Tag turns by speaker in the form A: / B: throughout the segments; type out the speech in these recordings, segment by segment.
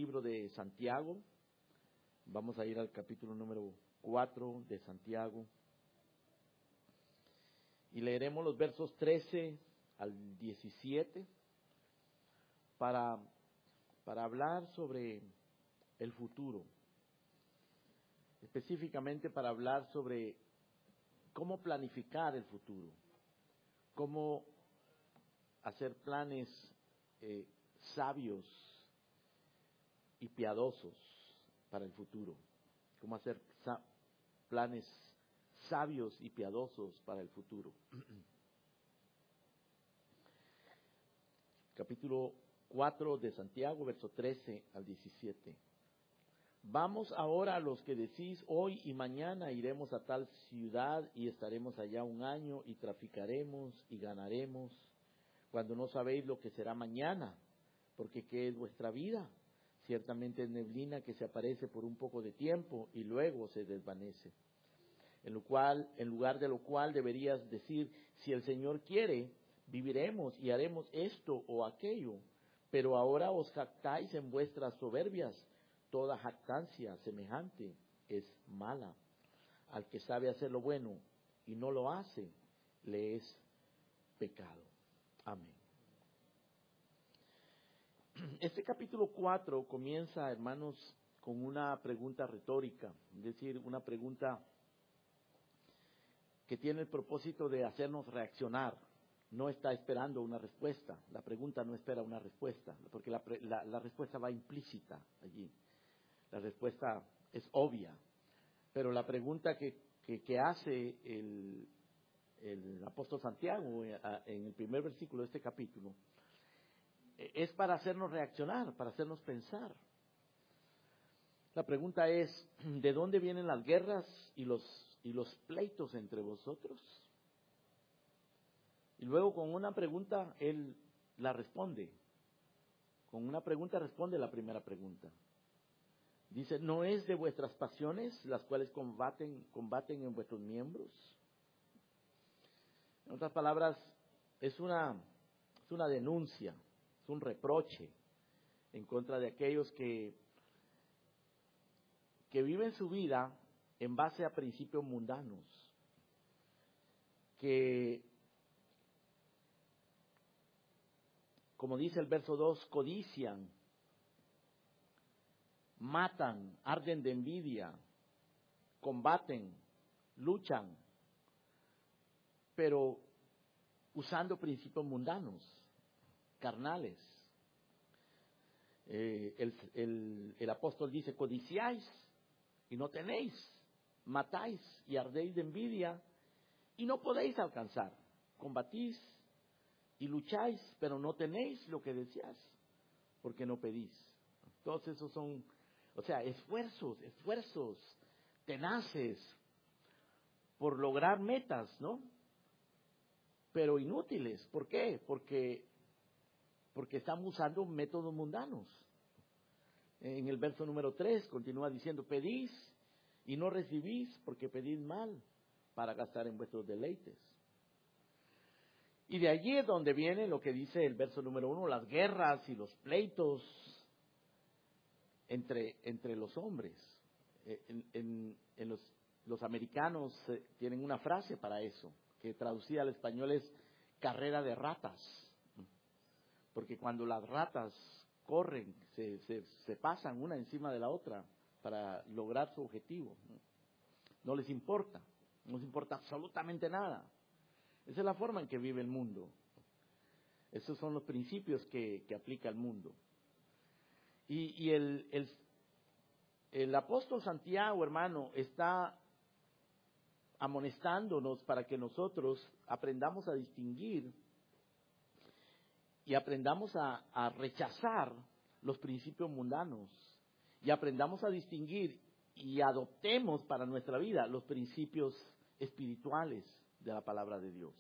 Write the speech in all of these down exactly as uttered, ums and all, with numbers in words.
A: libro de Santiago. Vamos a ir al capítulo número cuatro de Santiago. Y leeremos los versos trece al diecisiete para, para hablar sobre el futuro. Específicamente para hablar sobre cómo planificar el futuro, cómo hacer planes eh, sabios y piadosos para el futuro, cómo hacer sa- planes sabios y piadosos para el futuro. Capítulo cuatro de Santiago, verso trece al diecisiete. Vamos ahora a los que decís, hoy y mañana iremos a tal ciudad y estaremos allá un año y traficaremos y ganaremos, cuando no sabéis lo que será mañana, porque ¿qué es vuestra vida? Ciertamente es neblina que se aparece por un poco de tiempo y luego se desvanece. En lo cual, en lugar de lo cual deberías decir, si el Señor quiere, viviremos y haremos esto o aquello, pero ahora os jactáis en vuestras soberbias. Toda jactancia semejante es mala. Al que sabe hacer lo bueno y no lo hace, le es pecado. Amén. Este capítulo cuatro comienza, hermanos, con una pregunta retórica, es decir, una pregunta que tiene el propósito de hacernos reaccionar. No está esperando una respuesta. La pregunta no espera una respuesta, porque la, la, la respuesta va implícita allí. La respuesta es obvia, pero la pregunta que, que, que hace el, el apóstol Santiago en el primer versículo de este capítulo es para hacernos reaccionar, para hacernos pensar. La pregunta es, ¿de dónde vienen las guerras y los, y los pleitos entre vosotros? Y luego con una pregunta él la responde. Con una pregunta responde la primera pregunta. Dice, ¿no es de vuestras pasiones las cuales combaten, combaten en vuestros miembros? En otras palabras, es una, es una denuncia, es un reproche en contra de aquellos que, que viven su vida en base a principios mundanos, que, como dice el verso dos, codician, matan, arden de envidia, combaten, luchan, pero usando principios mundanos, carnales. Eh, el, el, el apóstol dice, codiciáis y no tenéis, matáis y ardéis de envidia y no podéis alcanzar, combatís y lucháis, pero no tenéis lo que deseáis, porque no pedís. Todos esos son, o sea, esfuerzos, esfuerzos tenaces por lograr metas, ¿no? Pero inútiles. ¿Por qué? Porque, porque estamos usando métodos mundanos. En el verso número tres continúa diciendo, pedís y no recibís porque pedís mal para gastar en vuestros deleites. Y de allí es donde viene lo que dice el verso número uno, las guerras y los pleitos entre, entre los hombres. En, en, en los, los americanos eh, tienen una frase para eso, que traducida al español es carrera de ratas. Porque cuando las ratas corren, se, se, se pasan una encima de la otra para lograr su objetivo. No les importa, no les importa absolutamente nada. Esa es la forma en que vive el mundo. Esos son los principios que, que aplica el mundo. Y, y el, el, el apóstol Santiago, hermano, está amonestándonos para que nosotros aprendamos a distinguir y aprendamos a, a rechazar los principios mundanos y aprendamos a distinguir y adoptemos para nuestra vida los principios espirituales de la palabra de Dios.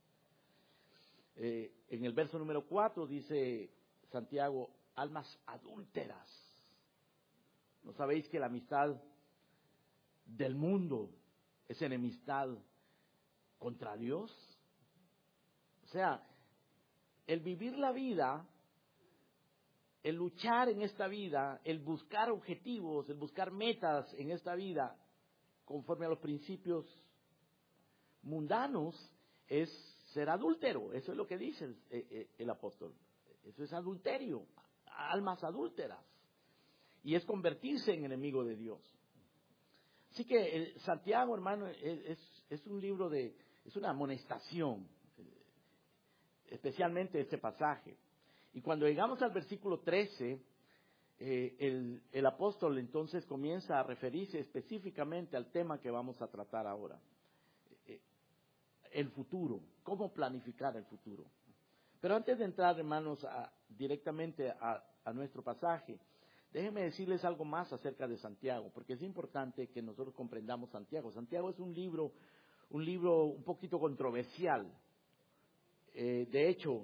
A: Eh, en el verso número cuatro dice Santiago, almas adúlteras. ¿No sabéis que la amistad del mundo es enemistad contra Dios? O sea, el vivir la vida el luchar en esta vida, el buscar objetivos, el buscar metas en esta vida, conforme a los principios mundanos, es ser adúltero. Eso es lo que dice el, el, el apóstol. Eso es adulterio, almas adúlteras. Y es convertirse en enemigo de Dios. Así que el Santiago, hermano, es, es, es un libro de, es una amonestación, especialmente este pasaje. Y cuando llegamos al versículo trece, eh, el, el apóstol entonces comienza a referirse específicamente al tema que vamos a tratar ahora. Eh, el futuro, cómo planificar el futuro. Pero antes de entrar, hermanos, a, directamente a, a nuestro pasaje, déjenme decirles algo más acerca de Santiago, porque es importante que nosotros comprendamos Santiago. Santiago es un libro, un libro un poquito controversial. Eh, de hecho,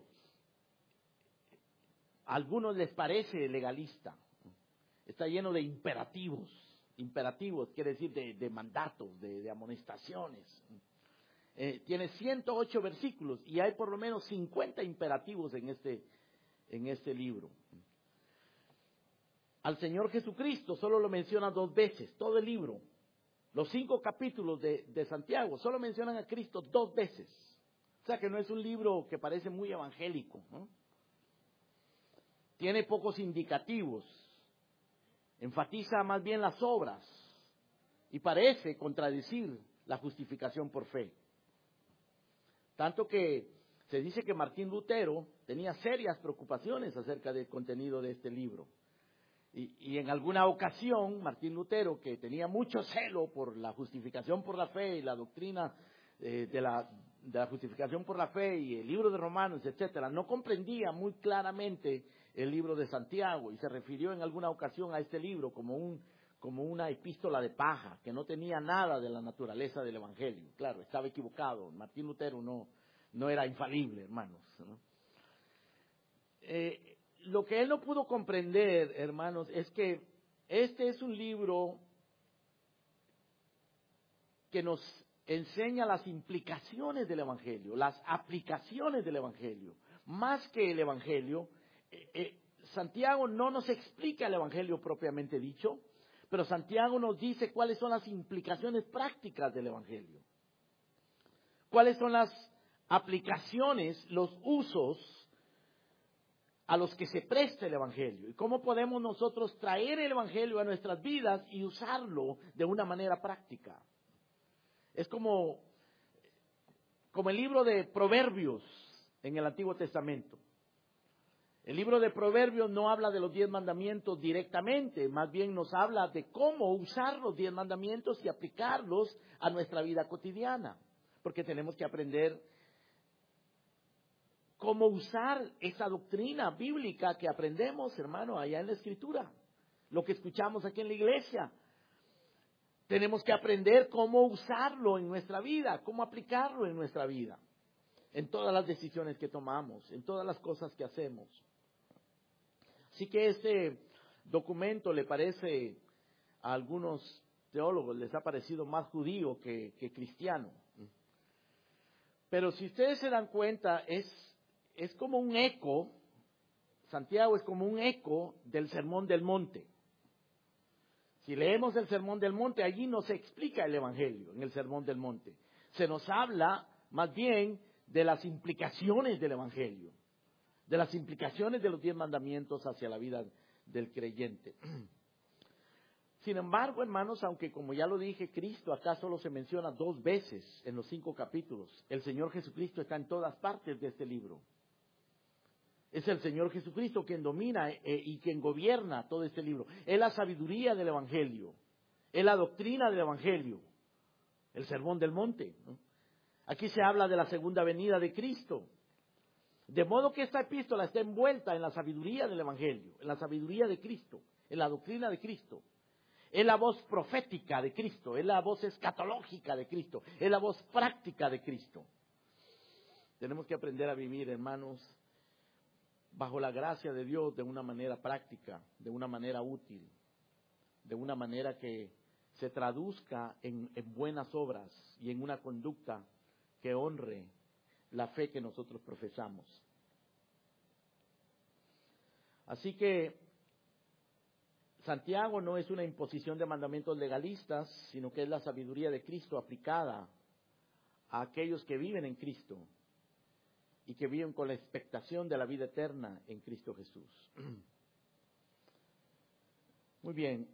A: a algunos les parece legalista. Está lleno de imperativos. Imperativos quiere decir de, de mandatos, de, de amonestaciones. Eh, tiene ciento ocho versículos y hay por lo menos cincuenta imperativos en este, en este libro. Al Señor Jesucristo solo lo menciona dos veces, todo el libro. Los cinco capítulos de, de Santiago solo mencionan a Cristo dos veces. O sea que no es un libro que parece muy evangélico, ¿no? Tiene pocos indicativos. Enfatiza más bien las obras. Y parece contradecir la justificación por fe. Tanto que se dice que Martín Lutero tenía serias preocupaciones acerca del contenido de este libro. Y, y en alguna ocasión, Martín Lutero, que tenía mucho celo por la justificación por la fe y la doctrina eh, de, la, de la justificación por la fe y el libro de Romanos, etcétera, no comprendía muy claramente el libro de Santiago y se refirió en alguna ocasión a este libro como, un, como una epístola de paja, que no tenía nada de la naturaleza del Evangelio. Claro, estaba equivocado. Martín Lutero no, no era infalible, hermanos, ¿no? Eh, Lo que él no pudo comprender, hermanos, es que este es un libro que nos enseña las implicaciones del Evangelio, las aplicaciones del Evangelio. Más que el Evangelio, eh, eh, Santiago no nos explica el Evangelio propiamente dicho, pero Santiago nos dice cuáles son las implicaciones prácticas del Evangelio. Cuáles son las aplicaciones, los usos a los que se presta el Evangelio. Y cómo podemos nosotros traer el Evangelio a nuestras vidas y usarlo de una manera práctica. Es como, como el libro de Proverbios en el Antiguo Testamento. El libro de Proverbios no habla de los diez mandamientos directamente, más bien nos habla de cómo usar los diez mandamientos y aplicarlos a nuestra vida cotidiana. Porque tenemos que aprender cómo usar esa doctrina bíblica que aprendemos, hermano, allá en la Escritura. Lo que escuchamos aquí en la iglesia. Tenemos que aprender cómo usarlo en nuestra vida, cómo aplicarlo en nuestra vida. En todas las decisiones que tomamos, en todas las cosas que hacemos. Así que este documento le parece a algunos teólogos, les ha parecido más judío que, que cristiano. Pero si ustedes se dan cuenta, es... Es como un eco, Santiago es como un eco del Sermón del Monte. Si leemos el Sermón del Monte, allí nos explica el Evangelio en el Sermón del Monte. Se nos habla más bien de las implicaciones del Evangelio, de las implicaciones de los diez mandamientos hacia la vida del creyente. Sin embargo, hermanos, aunque como ya lo dije, Cristo acá solo se menciona dos veces en los cinco capítulos, el Señor Jesucristo está en todas partes de este libro. Es el Señor Jesucristo quien domina eh, y quien gobierna todo este libro. Es la sabiduría del Evangelio. Es la doctrina del Evangelio. El Sermón del Monte, ¿no? Aquí se habla de la segunda venida de Cristo. De modo que esta epístola está envuelta en la sabiduría del Evangelio, en la sabiduría de Cristo, en la doctrina de Cristo. Es la voz profética de Cristo, es la voz escatológica de Cristo, es la voz práctica de Cristo. Tenemos que aprender a vivir, hermanos, bajo la gracia de Dios de una manera práctica, de una manera útil, de una manera que se traduzca en, en buenas obras y en una conducta que honre la fe que nosotros profesamos. Así que Santiago no es una imposición de mandamientos legalistas, sino que es la sabiduría de Cristo aplicada a aquellos que viven en Cristo y que viven con la expectación de la vida eterna en Cristo Jesús. Muy bien.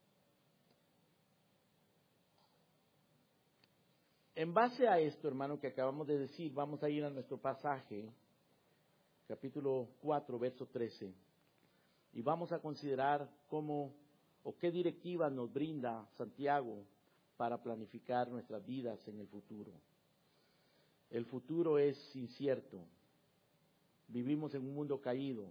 A: En base a esto, hermano, que acabamos de decir, vamos a ir a nuestro pasaje, capítulo cuatro, verso trece, y vamos a considerar cómo o qué directivas nos brinda Santiago para planificar nuestras vidas en el futuro. El futuro es incierto. Vivimos en un mundo caído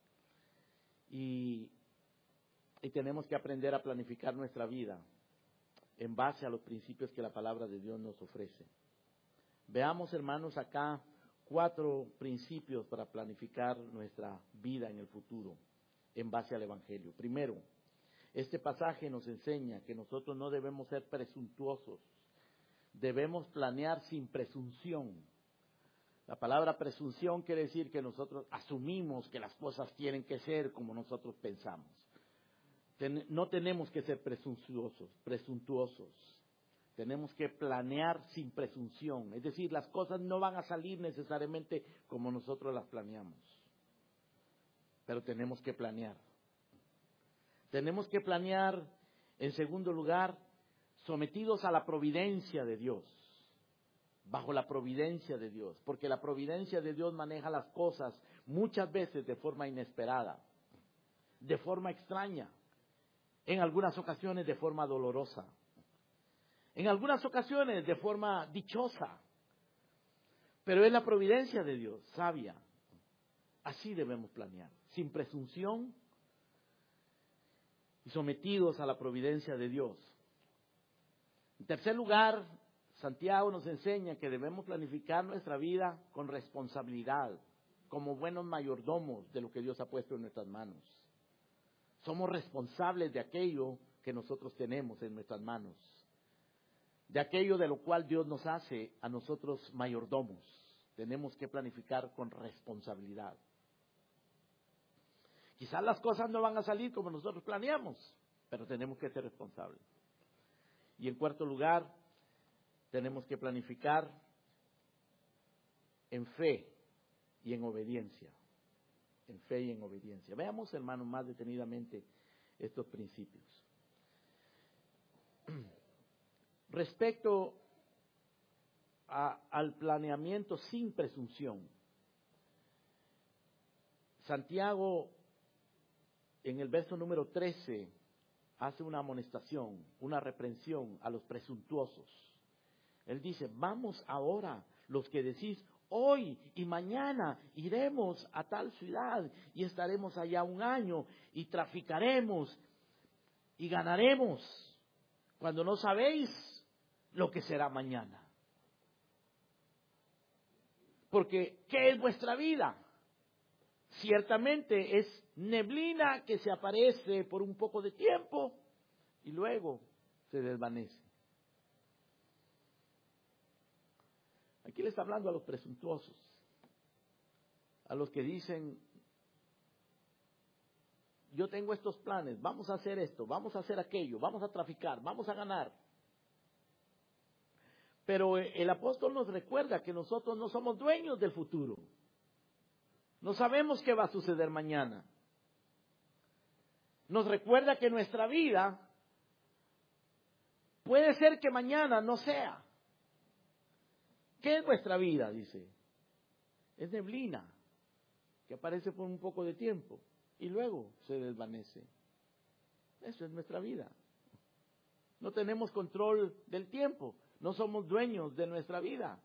A: y, y tenemos que aprender a planificar nuestra vida en base a los principios que la palabra de Dios nos ofrece. Veamos, hermanos, acá cuatro principios para planificar nuestra vida en el futuro en base al Evangelio. Primero, este pasaje nos enseña que nosotros no debemos ser presuntuosos, debemos planear sin presunción. La palabra presunción quiere decir que nosotros asumimos que las cosas tienen que ser como nosotros pensamos. Ten, no tenemos que ser presuntuosos, presuntuosos. Tenemos que planear sin presunción. Es decir, las cosas no van a salir necesariamente como nosotros las planeamos. Pero tenemos que planear. Tenemos que planear, en segundo lugar, sometidos a la providencia de Dios. Bajo la providencia de Dios. Porque la providencia de Dios maneja las cosas muchas veces de forma inesperada, de forma extraña. En algunas ocasiones de forma dolorosa. En algunas ocasiones de forma dichosa. Pero es la providencia de Dios, sabia. Así debemos planear, sin presunción y sometidos a la providencia de Dios. En tercer lugar, Santiago nos enseña que debemos planificar nuestra vida con responsabilidad, como buenos mayordomos de lo que Dios ha puesto en nuestras manos. Somos responsables de aquello que nosotros tenemos en nuestras manos, de aquello de lo cual Dios nos hace a nosotros mayordomos. Tenemos que planificar con responsabilidad. Quizás las cosas no van a salir como nosotros planeamos, pero tenemos que ser responsables. Y en cuarto lugar, tenemos que planificar en fe y en obediencia. En fe y en obediencia. Veamos, hermanos, más detenidamente estos principios. Respecto a, al planeamiento sin presunción, Santiago, en el verso número trece, hace una amonestación, una reprensión a los presuntuosos. Él dice, vamos ahora, los que decís, hoy y mañana iremos a tal ciudad y estaremos allá un año y traficaremos y ganaremos, cuando no sabéis lo que será mañana. Porque, ¿qué es vuestra vida? Ciertamente es neblina que se aparece por un poco de tiempo y luego se desvanece. Aquí le está hablando a los presuntuosos, a los que dicen, yo tengo estos planes, vamos a hacer esto, vamos a hacer aquello, vamos a traficar, vamos a ganar. Pero el apóstol nos recuerda que nosotros no somos dueños del futuro. No sabemos qué va a suceder mañana. Nos recuerda que nuestra vida puede ser que mañana no sea. ¿Qué es vuestra vida? Dice. Es neblina que aparece por un poco de tiempo y luego se desvanece. Eso es nuestra vida. No tenemos control del tiempo. No somos dueños de nuestra vida.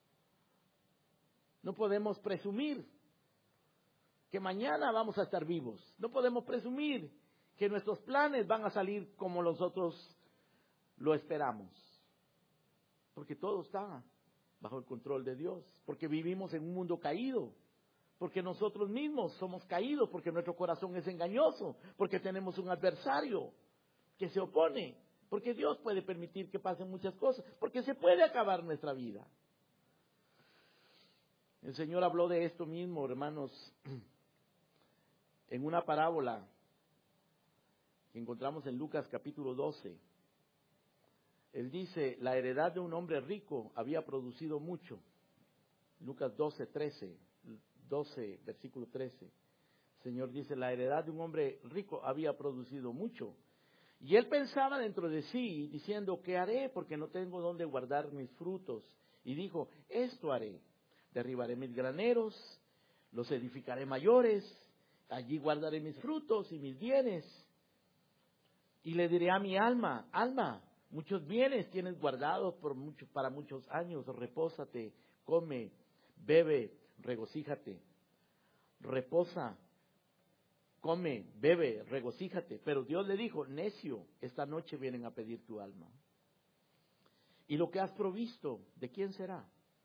A: No podemos presumir que mañana vamos a estar vivos. No podemos presumir que nuestros planes van a salir como nosotros lo esperamos. Porque todo está bajo el control de Dios. Porque vivimos en un mundo caído. Porque nosotros mismos somos caídos. Porque nuestro corazón es engañoso. Porque tenemos un adversario que se opone. Porque Dios puede permitir que pasen muchas cosas. Porque se puede acabar nuestra vida. El Señor habló de esto mismo, hermanos, en una parábola que encontramos en Lucas capítulo doce. Él dice, la heredad de un hombre rico había producido mucho. Lucas doce, trece, doce, versículo trece. El Señor dice, la heredad de un hombre rico había producido mucho. Y él pensaba dentro de sí, diciendo, ¿qué haré? Porque no tengo dónde guardar mis frutos. Y dijo, esto haré, derribaré mis graneros, los edificaré mayores, allí guardaré mis frutos y mis bienes. Y le diré a mi alma, alma, muchos bienes tienes guardados por mucho, para muchos años, repósate, come, bebe, regocíjate. Reposa, come, bebe, regocíjate. Pero Dios le dijo, necio, esta noche vienen a pedir tu alma. Y lo que has provisto, ¿de quién será?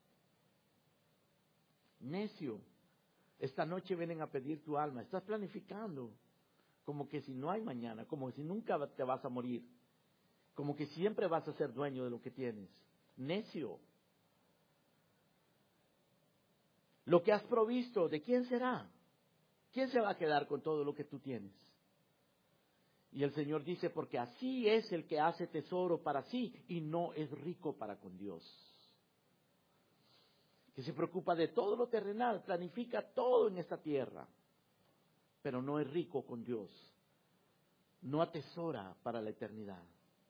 A: Necio, esta noche vienen a pedir tu alma. Estás planificando como que si no hay mañana, como que si nunca te vas a morir, como que siempre vas a ser dueño de lo que tienes. Necio. Lo que has provisto, ¿de quién será? ¿Quién se va a quedar con todo lo que tú tienes? Y el Señor dice, porque así es el que hace tesoro para sí y no es rico para con Dios. Que se preocupa de todo lo terrenal, planifica todo en esta tierra, pero no es rico con Dios. No atesora para la eternidad.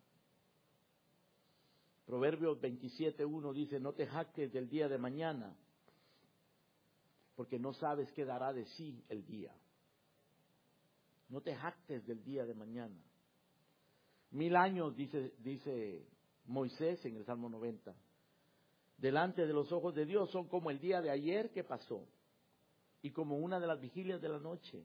A: Proverbios veintisiete uno dice, no te jactes del día de mañana, porque no sabes qué dará de sí el día. No te jactes del día de mañana. Mil años, dice, dice Moisés en el Salmo noventa, delante de los ojos de Dios son como el día de ayer que pasó y como una de las vigilias de la noche.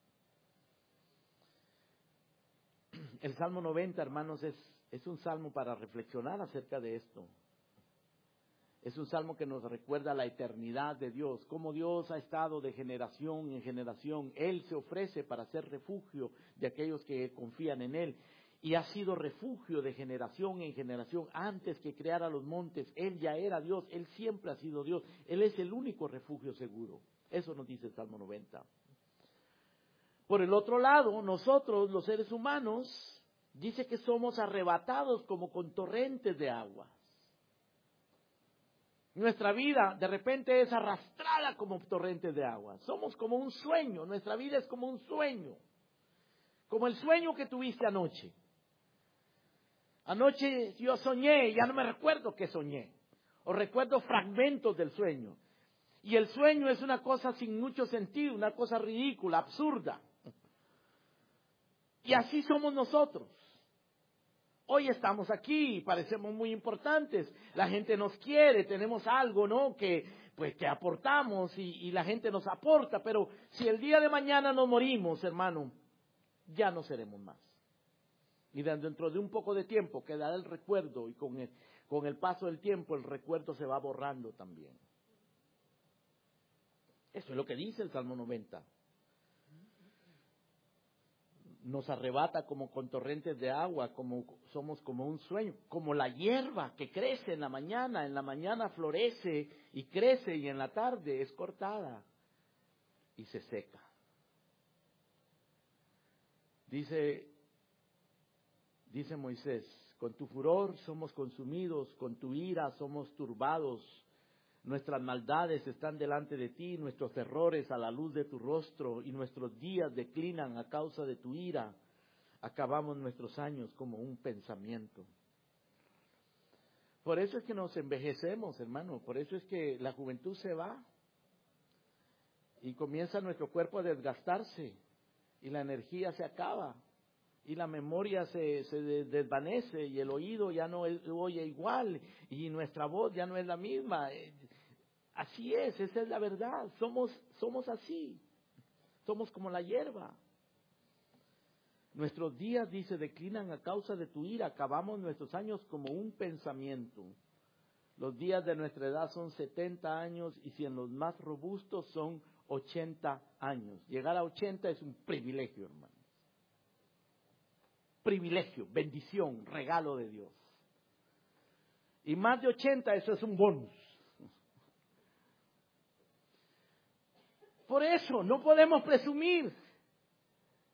A: El Salmo noventa, hermanos, es, es un salmo para reflexionar acerca de esto. Es un salmo que nos recuerda la eternidad de Dios, cómo Dios ha estado de generación en generación. Él se ofrece para ser refugio de aquellos que confían en Él. Y ha sido refugio de generación en generación. Antes que creara los montes, Él ya era Dios. Él siempre ha sido Dios. Él es el único refugio seguro. Eso nos dice el Salmo noventa. Por el otro lado, nosotros, los seres humanos, dice que somos arrebatados como con torrentes de agua. Nuestra vida de repente es arrastrada como torrentes de agua. Somos como un sueño. Nuestra vida es como un sueño. Como el sueño que tuviste anoche. Anoche yo soñé, ya no me recuerdo qué soñé. O recuerdo fragmentos del sueño. Y el sueño es una cosa sin mucho sentido, una cosa ridícula, absurda. Y así somos nosotros. Hoy estamos aquí, parecemos muy importantes, la gente nos quiere, tenemos algo, ¿no? Que pues que aportamos y, y la gente nos aporta, pero si el día de mañana nos morimos, hermano, ya no seremos más. Y dentro de un poco de tiempo quedará el recuerdo y con el, con el paso del tiempo el recuerdo se va borrando también. Eso es lo que dice el Salmo noventa. Nos arrebata como con torrentes de agua, como somos como un sueño, como la hierba que crece en la mañana, en la mañana florece y crece y en la tarde es cortada y se seca. Dice, dice Moisés, con tu furor somos consumidos, con tu ira somos turbados. Nuestras maldades están delante de ti, nuestros errores a la luz de tu rostro, y nuestros días declinan a causa de tu ira. Acabamos nuestros años como un pensamiento. Por eso es que nos envejecemos, hermano, por eso es que la juventud se va y comienza nuestro cuerpo a desgastarse y la energía se acaba y la memoria se, se desvanece y el oído ya no oye igual y nuestra voz ya no es la misma. Así es, esa es la verdad, somos, somos así, somos como la hierba. Nuestros días, dice, declinan a causa de tu ira, acabamos nuestros años como un pensamiento. Los días de nuestra edad son setenta años y si en los más robustos son ochenta años. Llegar a ochenta es un privilegio, hermano. Privilegio, bendición, regalo de Dios. Y más de ochenta, eso es un bonus. Por eso no podemos presumir.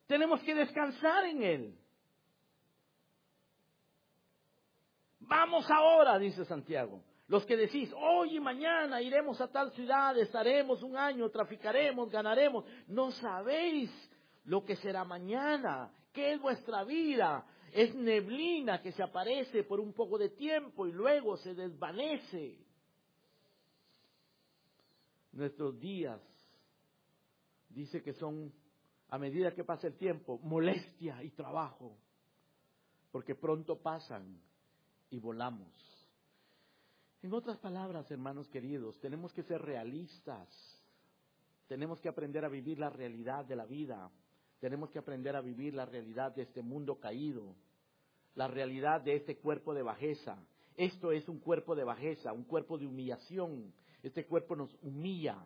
A: Tenemos que descansar en Él. Vamos ahora, dice Santiago. Los que decís, hoy y mañana iremos a tal ciudad, estaremos un año, traficaremos, ganaremos. No sabéis lo que será mañana. ¿Qué es vuestra vida? Es neblina que se aparece por un poco de tiempo y luego se desvanece. Nuestros días, dice que son, a medida que pasa el tiempo, molestia y trabajo, porque pronto pasan y volamos. En otras palabras, hermanos queridos, tenemos que ser realistas. Tenemos que aprender a vivir la realidad de la vida. Tenemos que aprender a vivir la realidad de este mundo caído. La realidad de este cuerpo de bajeza. Esto es un cuerpo de bajeza, un cuerpo de humillación. Este cuerpo nos humilla.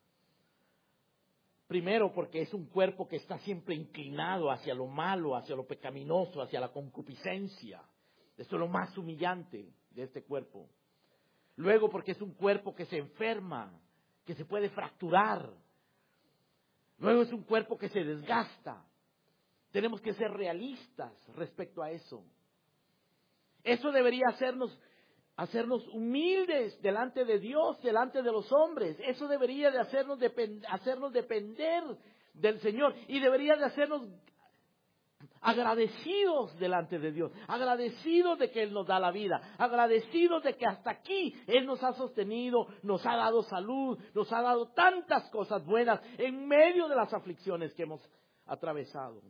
A: Primero porque es un cuerpo que está siempre inclinado hacia lo malo, hacia lo pecaminoso, hacia la concupiscencia. Esto es lo más humillante de este cuerpo. Luego porque es un cuerpo que se enferma, que se puede fracturar. Luego es un cuerpo que se desgasta. Tenemos que ser realistas respecto a eso. Eso debería hacernos, hacernos humildes delante de Dios, delante de los hombres. Eso debería de hacernos, depend, hacernos depender del Señor. Y debería de hacernos agradecidos delante de Dios, agradecidos de que Él nos da la vida, agradecidos de que hasta aquí Él nos ha sostenido, nos ha dado salud, nos ha dado tantas cosas buenas en medio de las aflicciones que hemos atravesado.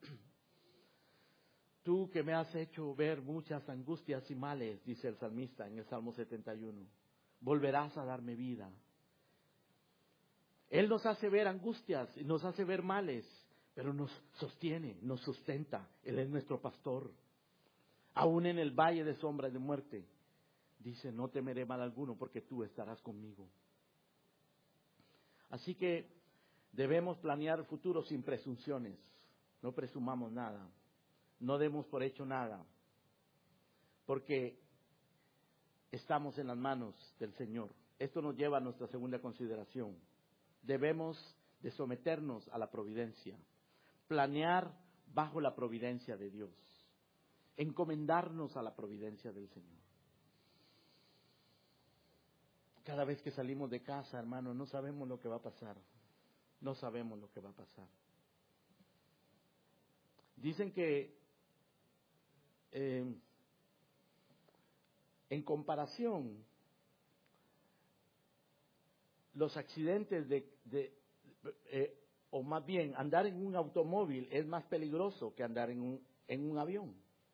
A: Tú que me has hecho ver muchas angustias y males, dice el salmista en el Salmo setenta y uno, volverás a darme vida. Él nos hace ver angustias y nos hace ver males, pero nos sostiene, nos sustenta. Él es nuestro pastor. Aún en el valle de sombra y de muerte, dice, no temeré mal alguno porque tú estarás conmigo. Así que debemos planear el futuro sin presunciones. No presumamos nada. No demos por hecho nada. Porque estamos en las manos del Señor. Esto nos lleva a nuestra segunda consideración. Debemos de someternos a la providencia. Planear bajo la providencia de Dios. Encomendarnos a la providencia del Señor. Cada vez que salimos de casa, hermano, no sabemos lo que va a pasar. No sabemos lo que va a pasar. Dicen que eh, en comparación, los accidentes de, de eh, o más bien, andar en un automóvil es más peligroso que andar en un, en un avión.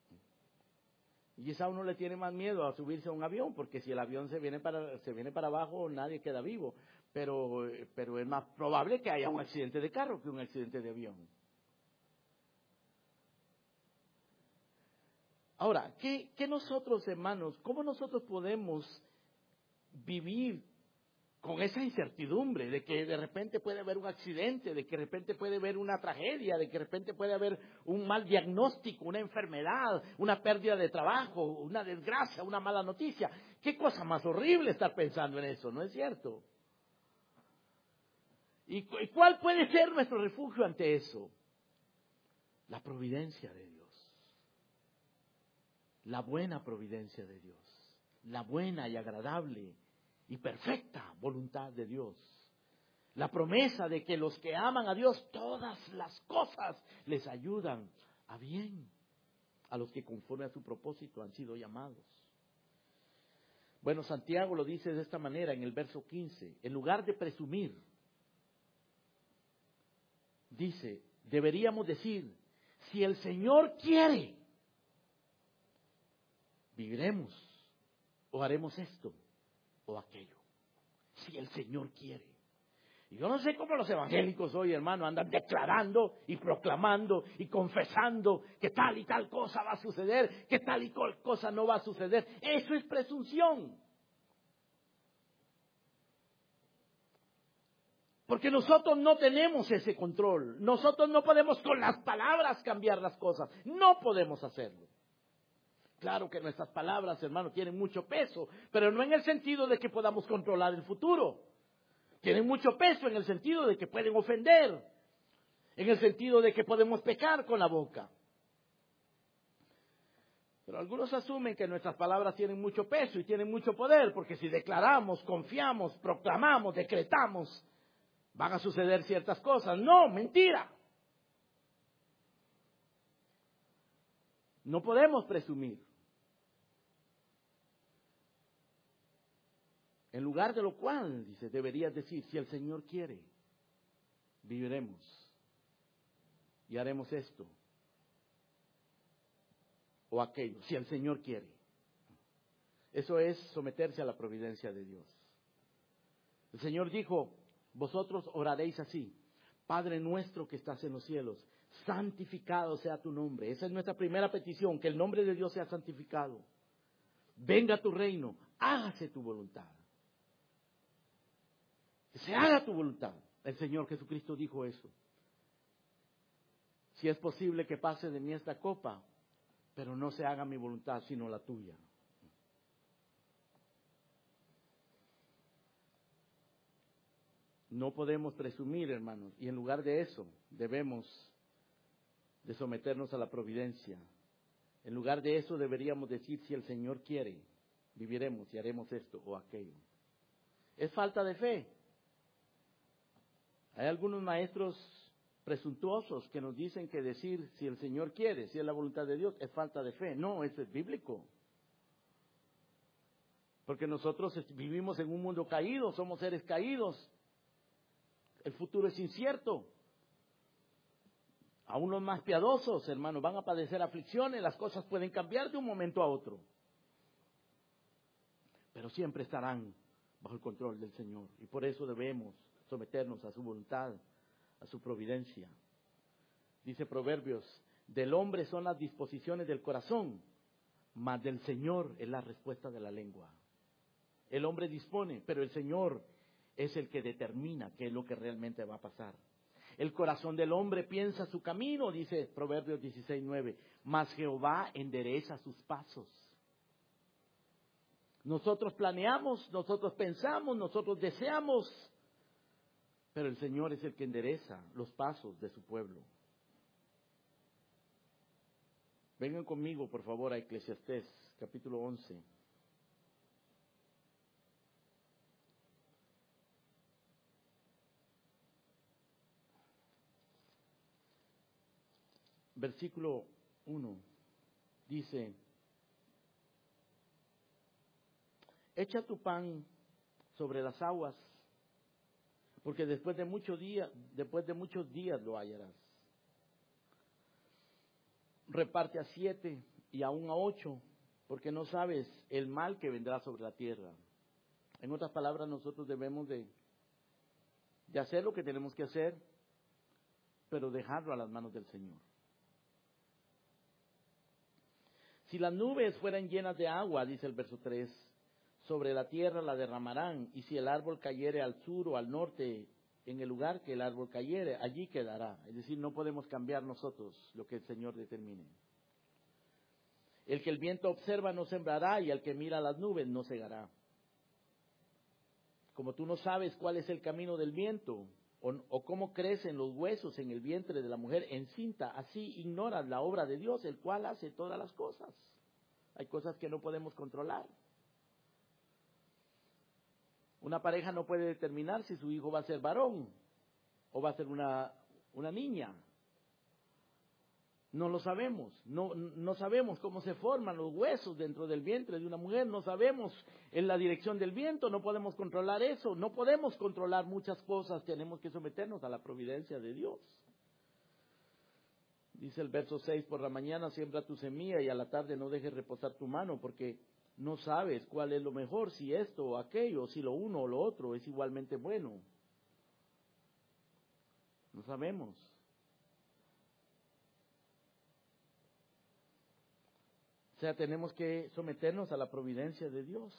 A: Y quizá uno le tiene más miedo a subirse a un avión, porque si el avión se viene para, se viene para abajo, nadie queda vivo. Pero, pero es más probable que haya un accidente de carro que un accidente de avión. Ahora, ¿qué, qué nosotros, hermanos, cómo nosotros podemos vivir con esa incertidumbre de que de repente puede haber un accidente, de que de repente puede haber una tragedia, de que de repente puede haber un mal diagnóstico, una enfermedad, una pérdida de trabajo, una desgracia, una mala noticia? Qué cosa más horrible estar pensando en eso, ¿no es cierto? ¿Y cuál puede ser nuestro refugio ante eso? La providencia de Dios. La buena providencia de Dios. La buena y agradable y perfecta voluntad de Dios. La promesa de que los que aman a Dios, todas las cosas les ayudan a bien, a los que conforme a su propósito han sido llamados. Bueno, Santiago lo dice de esta manera en el verso quince. En lugar de presumir, dice, deberíamos decir, si el Señor quiere, viviremos o haremos esto o aquello, si el Señor quiere. Y yo no sé cómo los evangélicos hoy, hermano, andan declarando y proclamando y confesando que tal y tal cosa va a suceder, que tal y tal cosa no va a suceder. Eso es presunción. Porque nosotros no tenemos ese control. Nosotros no podemos con las palabras cambiar las cosas. No podemos hacerlo. Claro que nuestras palabras, hermano, tienen mucho peso, pero no en el sentido de que podamos controlar el futuro. Tienen mucho peso en el sentido de que pueden ofender. en el sentido de que podemos pecar con la boca. Pero algunos asumen que nuestras palabras tienen mucho peso y tienen mucho poder, porque si declaramos, confiamos, proclamamos, decretamos, van a suceder ciertas cosas. No, mentira. No podemos presumir. En lugar de lo cual, dice, deberías decir, si el Señor quiere, viviremos y haremos esto o aquello, si el Señor quiere. Eso es someterse a la providencia de Dios. El Señor dijo, vosotros oraréis así: Padre nuestro que estás en los cielos, santificado sea tu nombre. Esa es nuestra primera petición, que el nombre de Dios sea santificado. Venga tu reino, hágase tu voluntad. Que se haga tu voluntad. El Señor Jesucristo dijo eso. Si es posible que pase de mí esta copa, pero no se haga mi voluntad sino la tuya. No podemos presumir, hermanos, y en lugar de eso debemos de someternos a la providencia. En lugar de eso deberíamos decir, si el Señor quiere, viviremos y haremos esto o aquello. Es falta de fe. Hay algunos maestros presuntuosos que nos dicen que decir, si el Señor quiere, si es la voluntad de Dios, es falta de fe. No, eso es bíblico. Porque nosotros vivimos en un mundo caído, somos seres caídos. El futuro es incierto. Aún los más piadosos, hermanos, van a padecer aflicciones, las cosas pueden cambiar de un momento a otro. Pero siempre estarán bajo el control del Señor. Y por eso debemos someternos a su voluntad, a su providencia. Dice Proverbios, del hombre son las disposiciones del corazón, mas del Señor es la respuesta de la lengua. El hombre dispone, pero el Señor es el que determina qué es lo que realmente va a pasar. El corazón del hombre piensa su camino, dice Proverbios dieciséis nueve, mas Jehová endereza sus pasos. Nosotros planeamos, nosotros pensamos, nosotros deseamos, pero el Señor es el que endereza los pasos de su pueblo. Vengan conmigo, por favor, a Eclesiastés, capítulo once. Versículo uno. Dice, echa tu pan sobre las aguas, porque después de muchos días, después de muchos días lo hallarás. Reparte a siete y aún a ocho, porque no sabes el mal que vendrá sobre la tierra. En otras palabras, nosotros debemos de, de hacer lo que tenemos que hacer, pero dejarlo a las manos del Señor. Si las nubes fueran llenas de agua, dice el verso tres, sobre la tierra la derramarán, y si el árbol cayere al sur o al norte, en el lugar que el árbol cayere, allí quedará. Es decir, no podemos cambiar nosotros lo que el Señor determine. El que el viento observa no sembrará, y el que mira las nubes no segará. Como tú no sabes cuál es el camino del viento, o, o cómo crecen los huesos en el vientre de la mujer encinta, así ignoras la obra de Dios, el cual hace todas las cosas. Hay cosas que no podemos controlar. Una pareja no puede determinar si su hijo va a ser varón o va a ser una, una niña. No lo sabemos. No, no sabemos cómo se forman los huesos dentro del vientre de una mujer. No sabemos en la dirección del viento. No podemos controlar eso. No podemos controlar muchas cosas. Tenemos que someternos a la providencia de Dios. Dice el verso seis, por la mañana siembra tu semilla y a la tarde no dejes reposar tu mano, porque no sabes cuál es lo mejor, si esto o aquello, si lo uno o lo otro es igualmente bueno. No sabemos. O sea, tenemos que someternos a la providencia de Dios.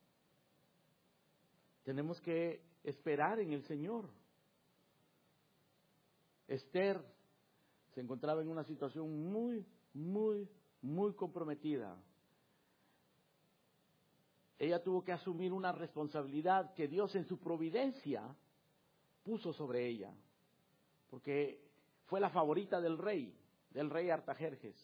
A: Tenemos que esperar en el Señor. Esther se encontraba en una situación muy, muy, muy comprometida. Ella tuvo que asumir una responsabilidad que Dios en su providencia puso sobre ella. Porque fue la favorita del rey, del rey Artajerjes.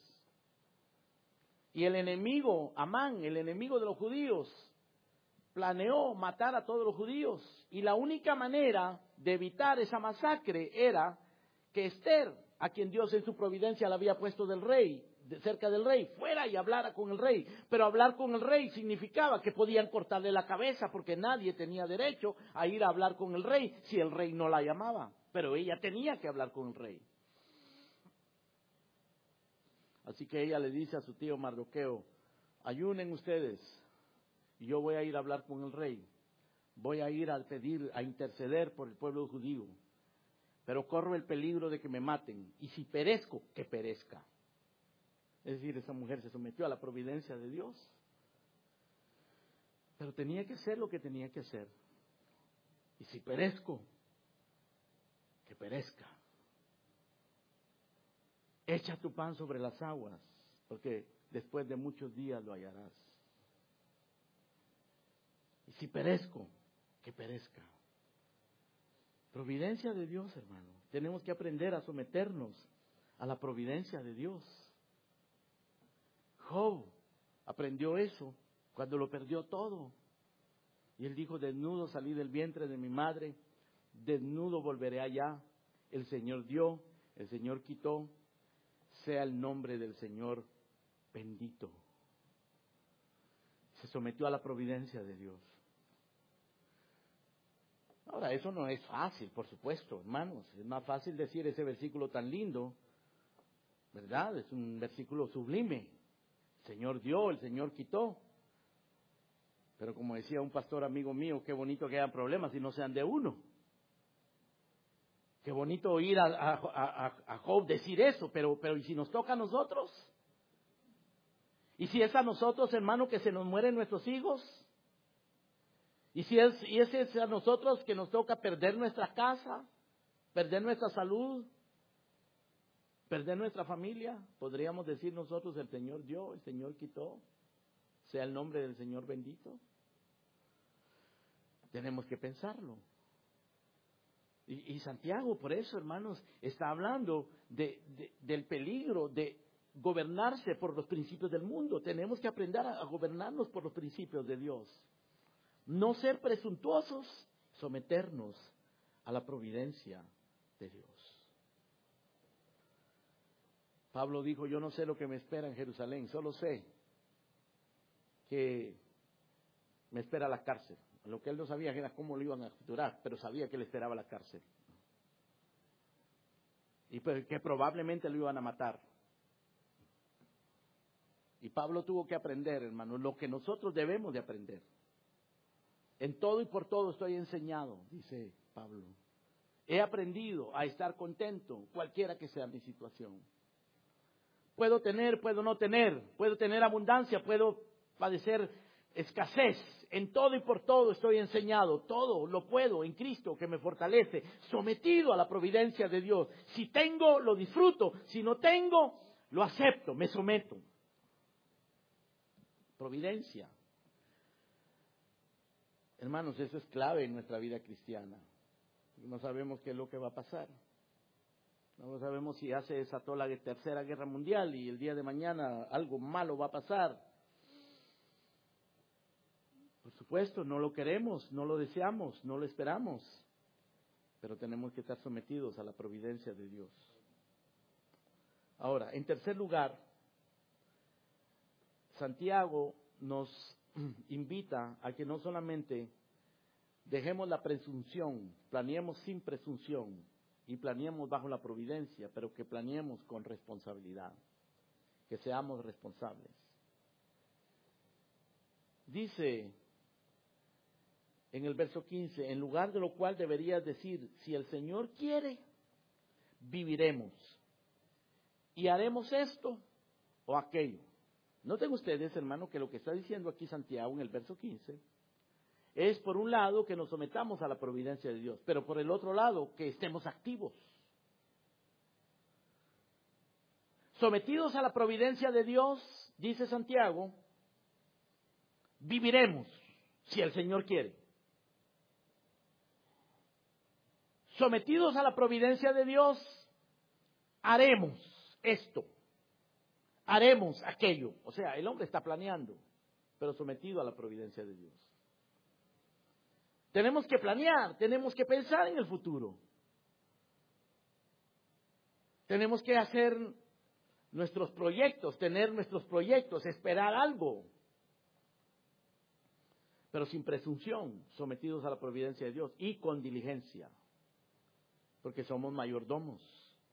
A: Y el enemigo, Amán, el enemigo de los judíos, planeó matar a todos los judíos. Y la única manera de evitar esa masacre era que Esther, a quien Dios en su providencia le había puesto del rey, de cerca del rey, fuera y hablara con el rey. Pero hablar con el rey significaba que podían cortarle la cabeza, porque nadie tenía derecho a ir a hablar con el rey si el rey no la llamaba. Pero ella tenía que hablar con el rey. Así que ella le dice a su tío Mardoqueo: ayunen ustedes y yo voy a ir a hablar con el rey. Voy a ir a pedir, a interceder por el pueblo judío. Pero corro el peligro de que me maten. Y si perezco, que perezca. Es decir, esa mujer se sometió a la providencia de Dios. Pero tenía que hacer lo que tenía que hacer. Y si perezco, que perezca. Echa tu pan sobre las aguas, porque después de muchos días lo hallarás. Y si perezco, que perezca. Providencia de Dios, hermano. Tenemos que aprender a someternos a la providencia de Dios. Job aprendió eso cuando lo perdió todo. Y él dijo: desnudo salí del vientre de mi madre, desnudo volveré allá. El Señor dio, el Señor quitó. Sea el nombre del Señor bendito. Se sometió a la providencia de Dios. Ahora, eso no es fácil, por supuesto, hermanos. Es más fácil decir ese versículo tan lindo, ¿verdad? Es un versículo sublime. El Señor dio, el Señor quitó. Pero como decía un pastor amigo mío, qué bonito que hayan problemas y no sean de uno. Qué bonito oír a, a, a, a Job decir eso, pero, pero ¿y si nos toca a nosotros? ¿Y si es a nosotros, hermano, que se nos mueren nuestros hijos? ¿Y si es, y es, es a nosotros que nos toca perder nuestra casa, perder nuestra salud, perder nuestra familia? Podríamos decir nosotros: el Señor dio, el Señor quitó, sea el nombre del Señor bendito. Tenemos que pensarlo. Y, y Santiago, por eso, hermanos, está hablando de, de, del peligro de gobernarse por los principios del mundo. Tenemos que aprender a, a gobernarnos por los principios de Dios. No ser presuntuosos, someternos a la providencia de Dios. Pablo dijo: yo no sé lo que me espera en Jerusalén, solo sé que me espera la cárcel. Lo que él no sabía era cómo lo iban a capturar, pero sabía que le esperaba la cárcel. Y pues que probablemente lo iban a matar. Y Pablo tuvo que aprender, hermano, lo que nosotros debemos de aprender. En todo y por todo estoy enseñado, dice Pablo. He aprendido a estar contento, cualquiera que sea mi situación. Puedo tener, puedo no tener, puedo tener abundancia, puedo padecer escasez. En todo y por todo estoy enseñado. Todo lo puedo en Cristo que me fortalece, sometido a la providencia de Dios. Si tengo, lo disfruto. Si no tengo, lo acepto, me someto. Providencia. Hermanos, eso es clave en nuestra vida cristiana. No sabemos qué es lo que va a pasar. No sabemos si ya se desató la tercera guerra mundial y el día de mañana algo malo va a pasar. Por supuesto, no lo queremos, no lo deseamos, no lo esperamos. Pero tenemos que estar sometidos a la providencia de Dios. Ahora, en tercer lugar, Santiago nos invita a que no solamente dejemos la presunción, planeemos sin presunción y planeemos bajo la providencia, pero que planeemos con responsabilidad, que seamos responsables. Dice en el verso quince: en lugar de lo cual deberías decir, si el Señor quiere, viviremos y haremos esto o aquello. Noten ustedes, hermano, que lo que está diciendo aquí Santiago en el verso quince es, por un lado, que nos sometamos a la providencia de Dios, pero por el otro lado, que estemos activos. Sometidos a la providencia de Dios, dice Santiago, viviremos si el Señor quiere. Sometidos a la providencia de Dios, haremos esto, haremos aquello. O sea, el hombre está planeando, pero sometido a la providencia de Dios. Tenemos que planear, tenemos que pensar en el futuro. Tenemos que hacer nuestros proyectos, tener nuestros proyectos, esperar algo. Pero sin presunción, sometidos a la providencia de Dios y con diligencia, porque somos mayordomos.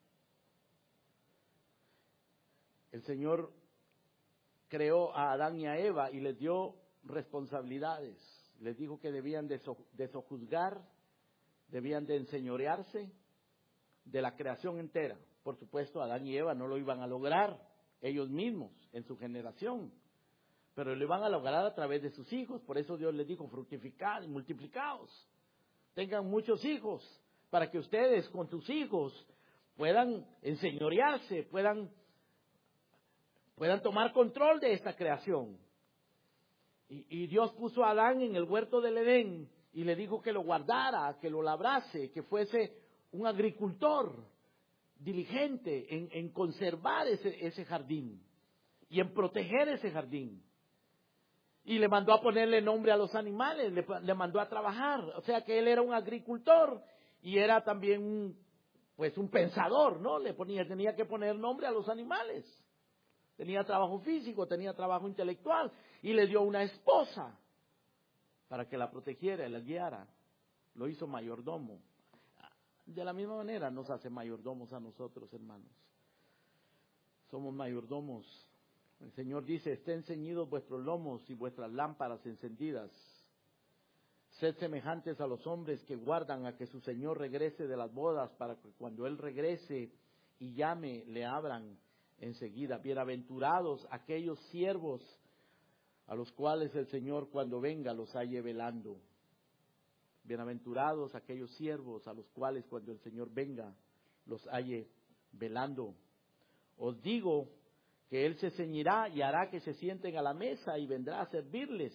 A: El Señor creó a Adán y a Eva y les dio responsabilidades. Les dijo que debían de, so, de sojuzgar, debían de enseñorearse de la creación entera. Por supuesto, Adán y Eva no lo iban a lograr ellos mismos en su generación, pero lo iban a lograr a través de sus hijos. Por eso Dios les dijo, fructificad y multiplicaos, tengan muchos hijos, para que ustedes con sus hijos puedan enseñorearse, puedan, puedan tomar control de esta creación. Y, y Dios puso a Adán en el huerto del Edén y le dijo que lo guardara, que lo labrase, que fuese un agricultor diligente en, en conservar ese, ese jardín y en proteger ese jardín. Y le mandó a ponerle nombre a los animales, le, le mandó a trabajar. O sea que él era un agricultor y era también un, pues un pensador, ¿no? Le ponía, tenía que poner nombre a los animales. Tenía trabajo físico, tenía trabajo intelectual y le dio una esposa para que la protegiera y la guiara. Lo hizo mayordomo. De la misma manera nos hace mayordomos a nosotros, hermanos. Somos mayordomos. El Señor dice, estén ceñidos vuestros lomos y vuestras lámparas encendidas. Sed semejantes a los hombres que guardan a que su Señor regrese de las bodas, para que cuando Él regrese y llame, le abran enseguida. Bienaventurados aquellos siervos a los cuales el Señor cuando venga los halle velando. Bienaventurados aquellos siervos a los cuales cuando el Señor venga los halle velando. Os digo que Él se ceñirá y hará que se sienten a la mesa y vendrá a servirles.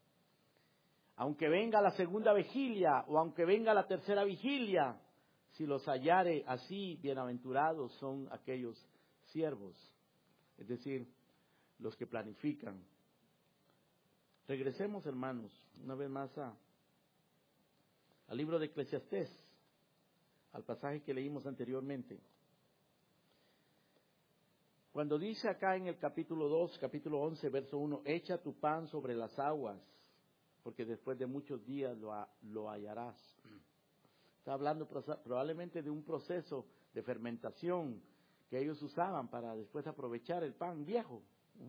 A: Aunque venga la segunda vigilia o aunque venga la tercera vigilia, si los hallare así, bienaventurados son aquellos siervos, es decir, los que planifican. Regresemos, hermanos, una vez más a, al libro de Eclesiastés, al pasaje que leímos anteriormente. Cuando dice acá en el capítulo dos, capítulo once, verso uno, echa tu pan sobre las aguas, porque después de muchos días lo, lo hallarás. Está hablando probablemente de un proceso de fermentación que ellos usaban para después aprovechar el pan viejo.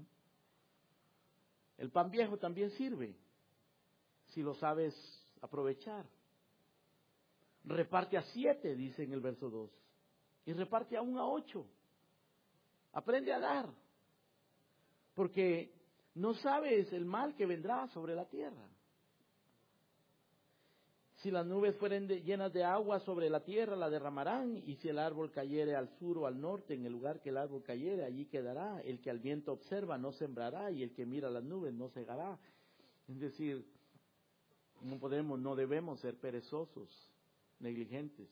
A: El pan viejo también sirve, si lo sabes aprovechar. Reparte a siete, dice en el verso dos, y reparte aún a ocho. Aprende a dar, porque no sabes el mal que vendrá sobre la tierra. Si las nubes fueren de, llenas de agua sobre la tierra, la derramarán, y si el árbol cayere al sur o al norte, en el lugar que el árbol cayere, allí quedará. El que al viento observa no sembrará, y el que mira las nubes no segará. Es decir, no podemos, no debemos ser perezosos, negligentes.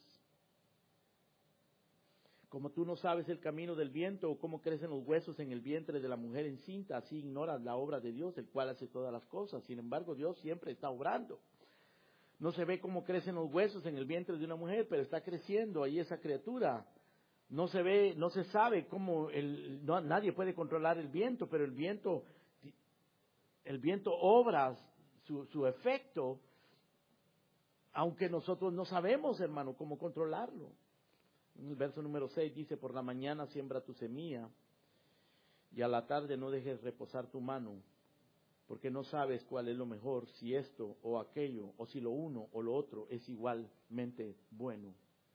A: Como tú no sabes el camino del viento o cómo crecen los huesos en el vientre de la mujer encinta, así ignoras la obra de Dios, el cual hace todas las cosas. Sin embargo, Dios siempre está obrando. No se ve cómo crecen los huesos en el vientre de una mujer, pero está creciendo ahí esa criatura. No se ve, no se sabe cómo, el, no, nadie puede controlar el viento, pero el viento, el viento obra su, su efecto, aunque nosotros no sabemos, hermano, cómo controlarlo. En el verso número seis dice, por la mañana siembra tu semilla y a la tarde no dejes reposar tu mano, porque no sabes cuál es lo mejor, si esto o aquello, o si lo uno o lo otro es igualmente bueno.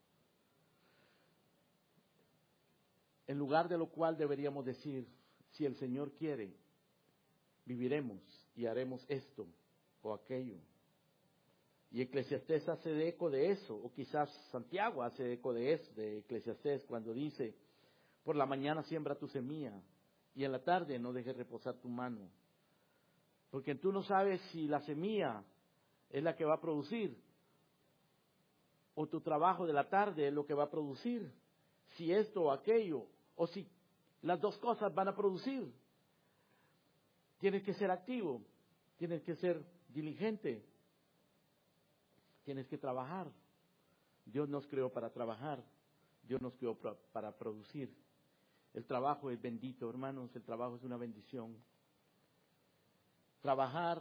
A: En lugar de lo cual deberíamos decir, si el Señor quiere, viviremos y haremos esto o aquello. Y Eclesiastés hace eco de eso, o quizás Santiago hace eco de eso, de Eclesiastés, cuando dice, por la mañana siembra tu semilla, y en la tarde no dejes reposar tu mano. Porque tú no sabes si la semilla es la que va a producir, o tu trabajo de la tarde es lo que va a producir. si esto o aquello, o si las dos cosas van a producir. Tienes que ser activo, tienes que ser diligente, tienes que trabajar. Dios nos creó para trabajar, Dios nos creó para producir. El trabajo es bendito, hermanos, el trabajo es una bendición. Trabajar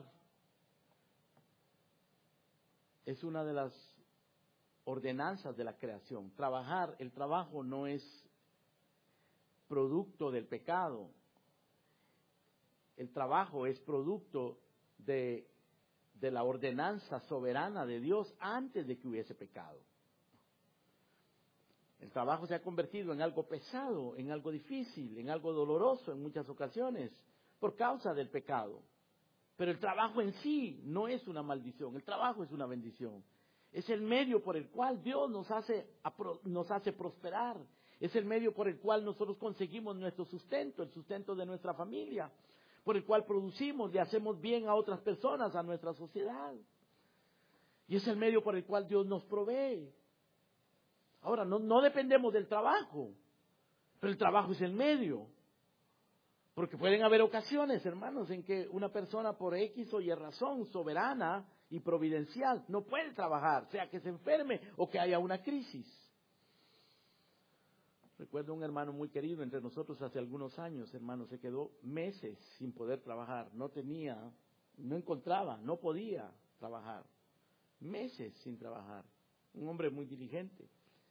A: es una de las ordenanzas de la creación. Trabajar, el trabajo no es producto del pecado. El trabajo es producto de, de la ordenanza soberana de Dios antes de que hubiese pecado. El trabajo se ha convertido en algo pesado, en algo difícil, en algo doloroso en muchas ocasiones, por causa del pecado. Pero el trabajo en sí no es una maldición, el trabajo es una bendición. Es el medio por el cual Dios nos hace, nos hace prosperar. Es el medio por el cual nosotros conseguimos nuestro sustento, el sustento de nuestra familia, por el cual producimos y hacemos bien a otras personas, a nuestra sociedad. Y es el medio por el cual Dios nos provee. Ahora, no, no dependemos del trabajo, pero el trabajo es el medio. Porque pueden haber ocasiones, hermanos, en que una persona por X o Y razón soberana y providencial no puede trabajar, sea que se enferme o que haya una crisis. Recuerdo un hermano muy querido entre nosotros hace algunos años, hermano, se quedó meses sin poder trabajar, no tenía, no encontraba, no podía trabajar, meses sin trabajar, un hombre muy diligente.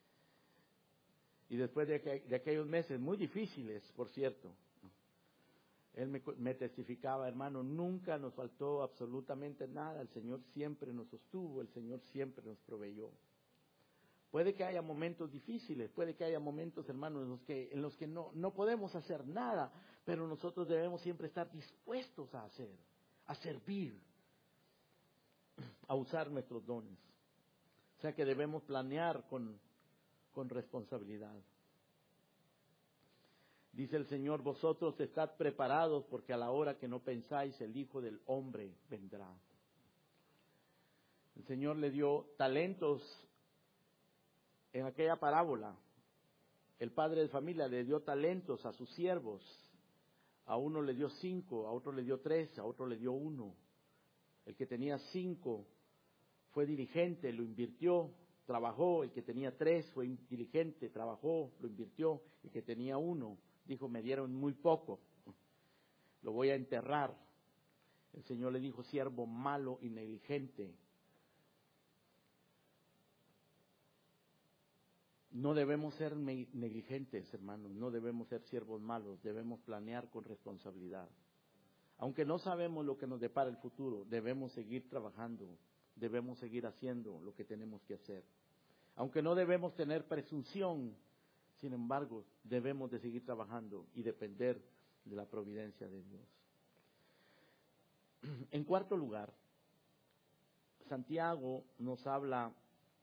A: Y después de, aqu- de aquellos meses muy difíciles, por cierto, él me, me testificaba, hermano, nunca nos faltó absolutamente nada, el Señor siempre nos sostuvo, el Señor siempre nos proveyó. Puede que haya momentos difíciles, puede que haya momentos, hermanos, en los que, en los que no, no podemos hacer nada, pero nosotros debemos siempre estar dispuestos a hacer, a servir, a usar nuestros dones. O sea que debemos planear con, con responsabilidad. Dice el Señor, vosotros estad preparados porque a la hora que no pensáis el Hijo del Hombre vendrá. El Señor le dio talentos en aquella parábola. El padre de familia le dio talentos a sus siervos. A uno le dio cinco, a otro le dio tres, a otro le dio uno. El que tenía cinco fue diligente, lo invirtió, trabajó. El que tenía tres fue diligente, trabajó, lo invirtió. El que tenía uno dijo, me dieron muy poco, lo voy a enterrar. El Señor le dijo, siervo malo y negligente. No debemos ser negligentes, hermanos, no debemos ser siervos malos, debemos planear con responsabilidad. Aunque no sabemos lo que nos depara el futuro, debemos seguir trabajando, debemos seguir haciendo lo que tenemos que hacer. Aunque no debemos tener presunción, sin embargo, debemos de seguir trabajando y depender de la providencia de Dios. En cuarto lugar, Santiago nos habla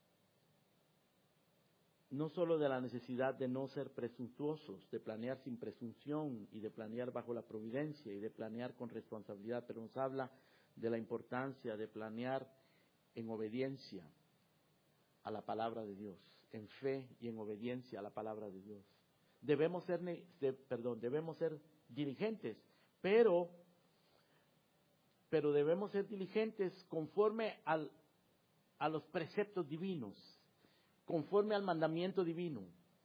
A: no solo de la necesidad de no ser presuntuosos, de planear sin presunción y de planear bajo la providencia y de planear con responsabilidad, pero nos habla de la importancia de planear en obediencia a la palabra de Dios, en fe y en obediencia a la palabra de Dios. Debemos ser, de, perdón, debemos ser diligentes, pero, pero debemos ser diligentes conforme al, a los preceptos divinos, conforme al mandamiento divino.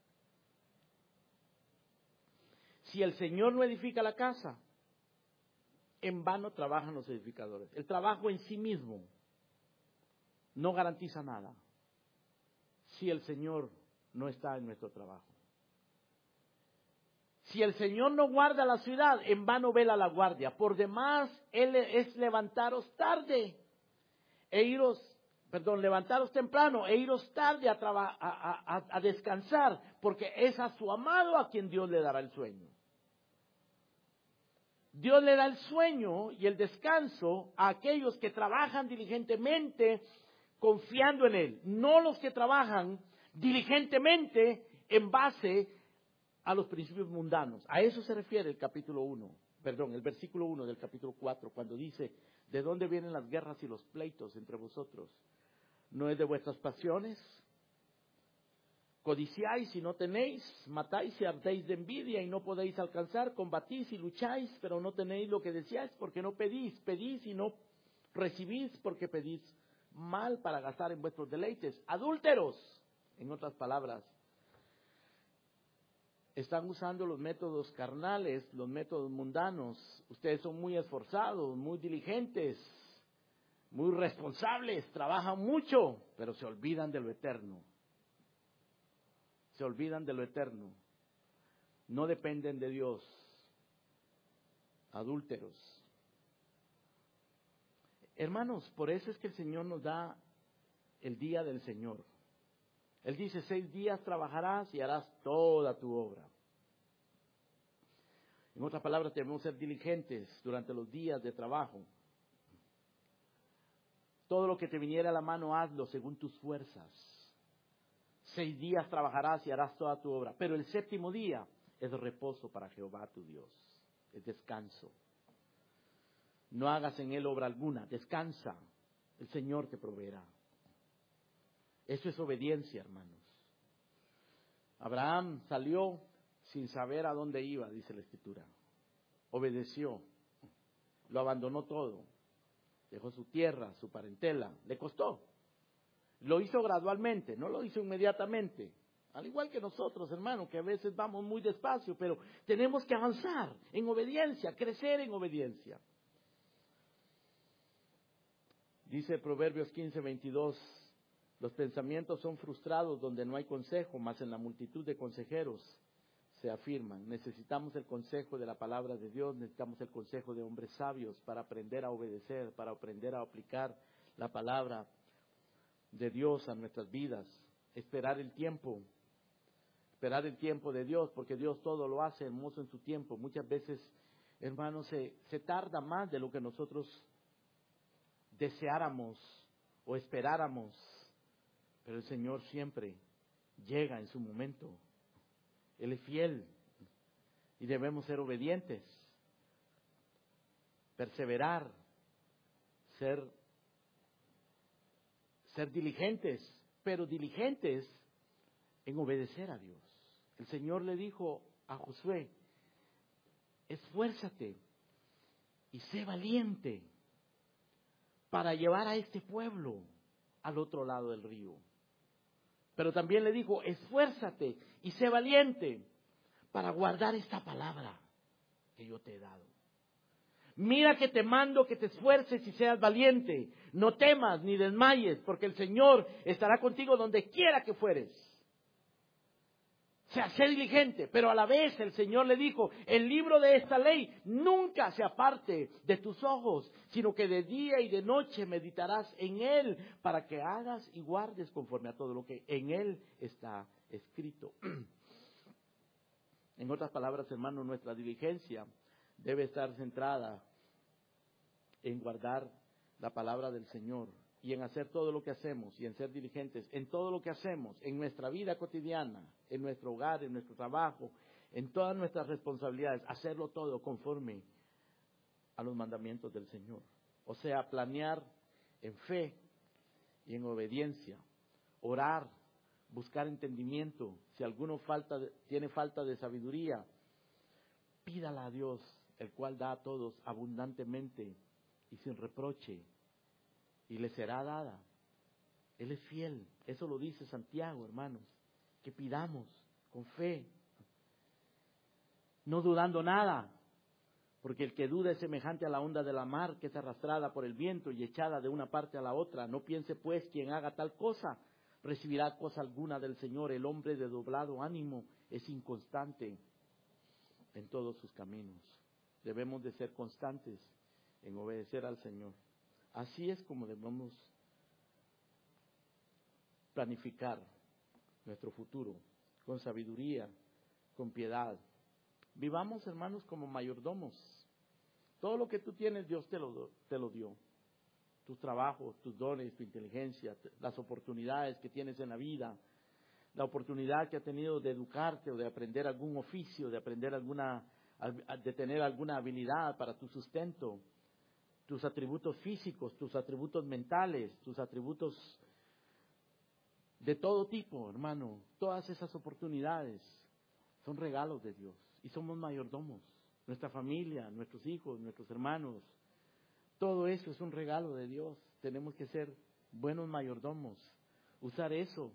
A: Si el Señor no edifica la casa, en vano trabajan los edificadores. El trabajo en sí mismo no garantiza nada si el Señor no está en nuestro trabajo. Si el Señor no guarda la ciudad, en vano vela la guardia. Por demás, Él es levantaros tarde e iros, perdón, levantaros temprano e iros tarde a, traba, a, a, a descansar, porque es a su amado a quien Dios le dará el sueño. Dios le da el sueño y el descanso a aquellos que trabajan diligentemente confiando en Él, no los que trabajan diligentemente en base a los principios mundanos. A eso se refiere el capítulo uno, perdón, el versículo uno del capítulo cuatro, cuando dice, ¿de dónde vienen las guerras y los pleitos entre vosotros? ¿No es de vuestras pasiones Codiciáis y no tenéis, matáis y ardéis de envidia y no podéis alcanzar, combatís y lucháis, pero no tenéis lo que deseáis porque no pedís, pedís y no recibís porque pedís mal para gastar en vuestros deleites. Adúlteros, en otras palabras, están usando los métodos carnales, los métodos mundanos. Ustedes son muy esforzados, muy diligentes, muy responsables, trabajan mucho, pero se olvidan de lo eterno. Se olvidan de lo eterno. No dependen de Dios. Adúlteros. Hermanos, por eso es que el Señor nos da el día del Señor. Él dice, seis días trabajarás y harás toda tu obra. En otras palabras, debemos ser diligentes durante los días de trabajo. Todo lo que te viniera a la mano, hazlo según tus fuerzas. Seis días trabajarás y harás toda tu obra. Pero el séptimo día es reposo para Jehová tu Dios. Es descanso. No hagas en él obra alguna. Descansa. El Señor te proveerá. Eso es obediencia, hermanos. Abraham salió sin saber a dónde iba, dice la Escritura. Obedeció. Lo abandonó todo. Dejó su tierra, su parentela. Le costó. Lo hizo gradualmente, no lo hizo inmediatamente. Al igual que nosotros, hermanos, que a veces vamos muy despacio, pero tenemos que avanzar en obediencia, crecer en obediencia. Dice Proverbios quince, veintidós, los pensamientos son frustrados donde no hay consejo, mas en la multitud de consejeros se afirman. Necesitamos el consejo de la palabra de Dios, necesitamos el consejo de hombres sabios para aprender a obedecer, para aprender a aplicar la palabra de Dios a nuestras vidas, esperar el tiempo, esperar el tiempo de Dios, porque Dios todo lo hace hermoso en su tiempo. Muchas veces, hermanos, se, se tarda más de lo que nosotros deseáramos o esperáramos, pero el Señor siempre llega en su momento. Él es fiel y debemos ser obedientes, perseverar, ser Ser diligentes, pero diligentes en obedecer a Dios. El Señor le dijo a Josué, esfuérzate y sé valiente para llevar a este pueblo al otro lado del río. Pero también le dijo, esfuérzate y sé valiente para guardar esta palabra que yo te he dado. Mira que te mando que te esfuerces y seas valiente. No temas ni desmayes, porque el Señor estará contigo donde quiera que fueres. O sea, sé diligente, pero a la vez el Señor le dijo, el libro de esta ley nunca se aparte de tus ojos, sino que de día y de noche meditarás en él, para que hagas y guardes conforme a todo lo que en él está escrito. En otras palabras, hermano, nuestra diligencia debe estar centrada en guardar la palabra del Señor y en hacer todo lo que hacemos y en ser diligentes en todo lo que hacemos, en nuestra vida cotidiana, en nuestro hogar, en nuestro trabajo, en todas nuestras responsabilidades, hacerlo todo conforme a los mandamientos del Señor. O sea, planear en fe y en obediencia, orar, buscar entendimiento. Si alguno falta, tiene falta de sabiduría, pídala a Dios, el cual da a todos abundantemente y sin reproche, y le será dada. Él es fiel, eso lo dice Santiago, hermanos, que pidamos con fe, no dudando nada, porque el que duda es semejante a la onda de la mar, que es arrastrada por el viento y echada de una parte a la otra. No piense pues quien haga tal cosa recibirá cosa alguna del Señor. El hombre de doblado ánimo es inconstante en todos sus caminos. Debemos de ser constantes en obedecer al Señor. Así es como debemos planificar nuestro futuro, con sabiduría, con piedad. Vivamos, hermanos, como mayordomos. Todo lo que tú tienes, Dios te lo, te lo dio. Tus trabajos, tus dones, tu inteligencia, las oportunidades que tienes en la vida, la oportunidad que has tenido de educarte o de aprender algún oficio, de aprender alguna, de tener alguna habilidad para tu sustento, tus atributos físicos, tus atributos mentales, tus atributos de todo tipo, hermano. Todas esas oportunidades son regalos de Dios y somos mayordomos. Nuestra familia, nuestros hijos, nuestros hermanos, todo eso es un regalo de Dios. Tenemos que ser buenos mayordomos, usar eso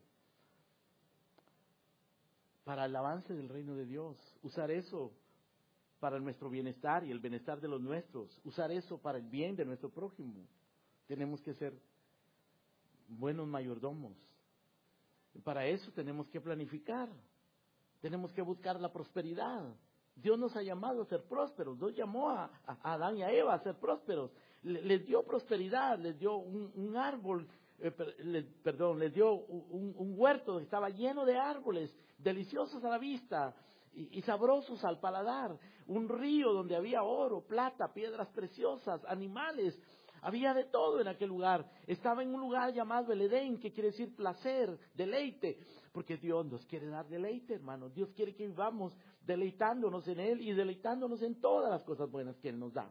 A: para el avance del reino de Dios, usar eso para nuestro bienestar y el bienestar de los nuestros, usar eso para el bien de nuestro prójimo. Tenemos que ser buenos mayordomos. Y para eso tenemos que planificar, tenemos que buscar la prosperidad. Dios nos ha llamado a ser prósperos, Dios llamó a, a Adán y a Eva a ser prósperos, les, les dio prosperidad, les dio un, un árbol, eh, per, les, perdón, les dio un, un huerto que estaba lleno de árboles, deliciosos a la vista y, y sabrosos al paladar, un río donde había oro, plata, piedras preciosas, animales. Había de todo en aquel lugar. Estaba en un lugar llamado el Edén, que quiere decir placer, deleite. Porque Dios nos quiere dar deleite, hermanos. Dios quiere que vivamos deleitándonos en Él y deleitándonos en todas las cosas buenas que Él nos da.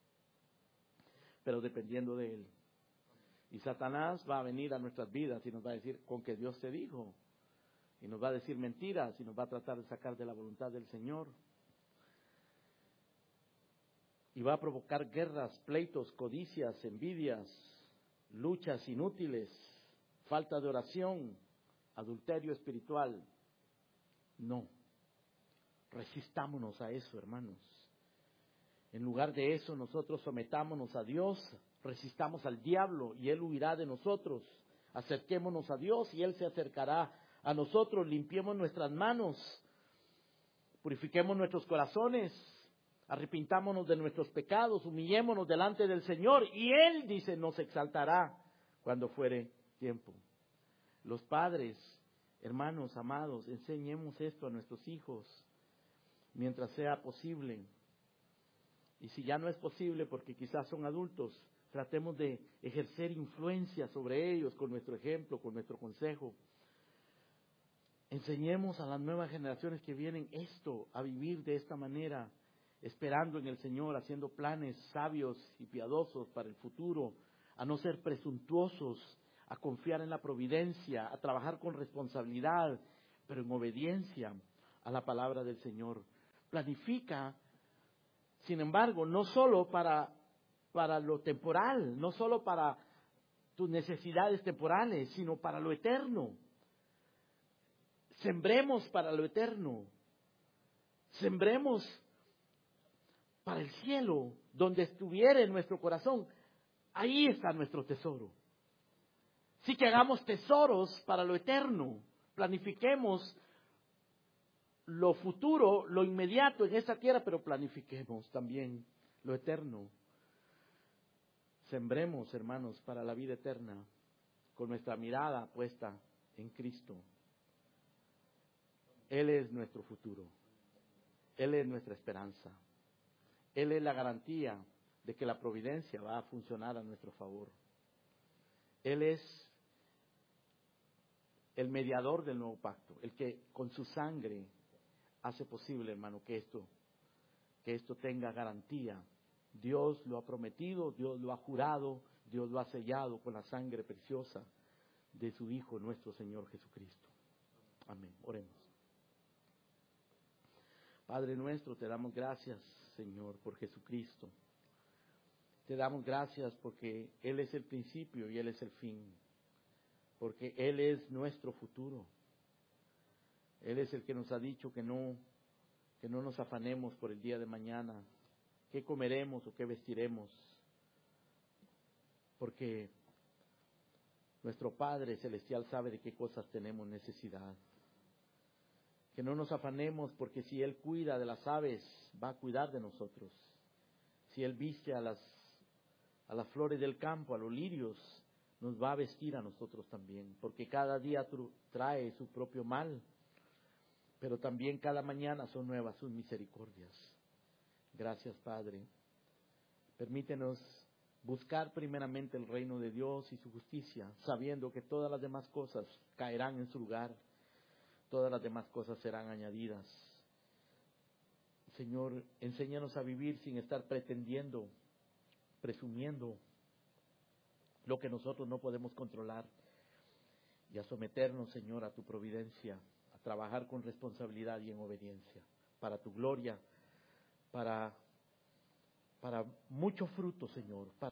A: Pero dependiendo de Él. Y Satanás va a venir a nuestras vidas y nos va a decir, con que Dios te dijo. Y nos va a decir mentiras y nos va a tratar de sacar de la voluntad del Señor. Y va a provocar guerras, pleitos, codicias, envidias, luchas inútiles, falta de oración, adulterio espiritual. No. Resistámonos a eso, hermanos. En lugar de eso, nosotros sometámonos a Dios, resistamos al diablo y Él huirá de nosotros. Acerquémonos a Dios y Él se acercará a nosotros. Limpiemos nuestras manos, purifiquemos nuestros corazones. Arrepintámonos de nuestros pecados, humillémonos delante del Señor y Él, dice, nos exaltará cuando fuere tiempo. Los padres, hermanos amados, enseñemos esto a nuestros hijos mientras sea posible. Y si ya no es posible porque quizás son adultos, tratemos de ejercer influencia sobre ellos con nuestro ejemplo, con nuestro consejo. Enseñemos a las nuevas generaciones que vienen esto, a vivir de esta manera, esperando en el Señor, haciendo planes sabios y piadosos para el futuro, a no ser presuntuosos, a confiar en la providencia, a trabajar con responsabilidad, pero en obediencia a la palabra del Señor. Planifica, sin embargo, no solo para, para lo temporal, no solo para tus necesidades temporales, sino para lo eterno. Sembremos para lo eterno. Sembremos para el cielo, donde estuviera en nuestro corazón. Ahí está nuestro tesoro. Así que hagamos tesoros para lo eterno. Planifiquemos lo futuro, lo inmediato en esta tierra, pero planifiquemos también lo eterno. Sembremos, hermanos, para la vida eterna, con nuestra mirada puesta en Cristo. Él es nuestro futuro. Él es nuestra esperanza. Él es la garantía de que la providencia va a funcionar a nuestro favor. Él es el mediador del nuevo pacto, el que con su sangre hace posible, hermano, que esto, que esto tenga garantía. Dios lo ha prometido, Dios lo ha jurado, Dios lo ha sellado con la sangre preciosa de su Hijo, nuestro Señor Jesucristo. Amén. Oremos. Padre nuestro, te damos gracias, Señor, por Jesucristo. Te damos gracias porque Él es el principio y Él es el fin. Porque Él es nuestro futuro. Él es el que nos ha dicho que no, que no nos afanemos por el día de mañana, qué comeremos o qué vestiremos. Porque nuestro Padre Celestial sabe de qué cosas tenemos necesidad. Que no nos afanemos porque si Él cuida de las aves, va a cuidar de nosotros. Si Él viste a las, a las flores del campo, a los lirios, nos va a vestir a nosotros también. Porque cada día trae su propio mal, pero también cada mañana son nuevas sus misericordias. Gracias, Padre. Permítenos buscar primeramente el reino de Dios y su justicia, sabiendo que todas las demás cosas caerán en su lugar. Todas las demás cosas serán añadidas. Señor, enséñanos a vivir sin estar pretendiendo, presumiendo lo que nosotros no podemos controlar. y a someternos, Señor, a tu providencia, a trabajar con responsabilidad y en obediencia, para tu gloria, para, para mucho fruto, Señor, para